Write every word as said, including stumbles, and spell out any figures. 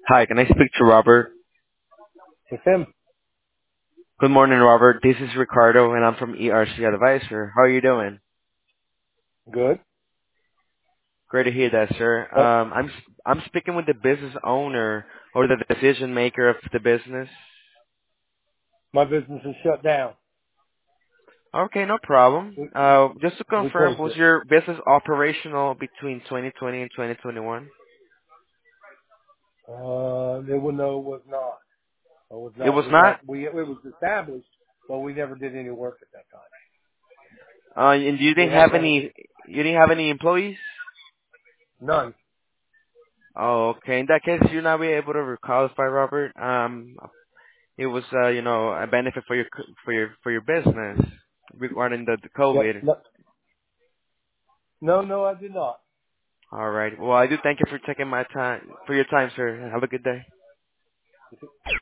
Hi, can I speak to Robert? With him, Good morning, Robert. This is Ricardo, and I'm from E R C Advisor. How are you doing? good. Great to hear that, sir. But Um, I'm I'm speaking with the business owner or the decision maker of the business. my business is shut down. Okay, no problem. We, Uh, just to we confirm, closed was it. your business operational between twenty twenty and twenty twenty-one? Uh, it was no, it was not. It was It not. was We got not. we it was established, but we never did any work at that time. Uh, and you We didn't had have no any. You didn't have any employees. none. Oh, okay. In that case, you're not be able to qualify, Robert. Um, it was, uh, you know, a benefit for your c- for your for your business regarding the, the Yep. COVID. No, no, no, I did not. All right. Well, I do thank you for taking my time for your time, sir. Have a good day.